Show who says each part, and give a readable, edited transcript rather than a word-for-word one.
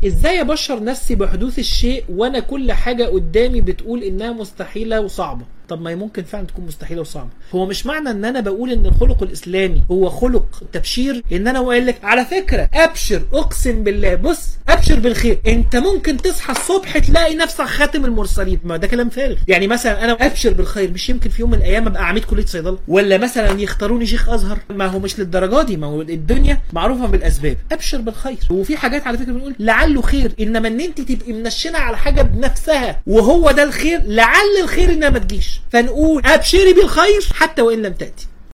Speaker 1: ازاي ابشر نفسي بحدوث الشيء وانا كل حاجه قدامي بتقول انها مستحيله وصعبه؟ طب ما هي ممكن فعلا تكون مستحيله وصعبه. هو مش معنى ان انا بقول ان الخلق الاسلامي هو خلق تبشير ان انا اقول لك على فكره ابشر، اقسم بالله بص ابشر بالخير، انت ممكن تصحى الصبح تلاقي نفسك خاتم المرسلين. ما ده كلام فارغ. يعني مثلا انا ابشر بالخير، مش يمكن في يوم من الايام ابقى عميد كليه صيدله، ولا مثلا يختاروني شيخ ازهر؟ ما هو مش للدرجه دي، ما هو الدنيا معروفه بالاسباب. ابشر بالخير. وفي حاجات على فكره بنقول لعله خير، انما ان انت تبقي منشنه على حاجه بنفسها وهو ده الخير، لعل الخير انها ما تجيش، فنقول ابشري بالخير حتى وان لم تاتي.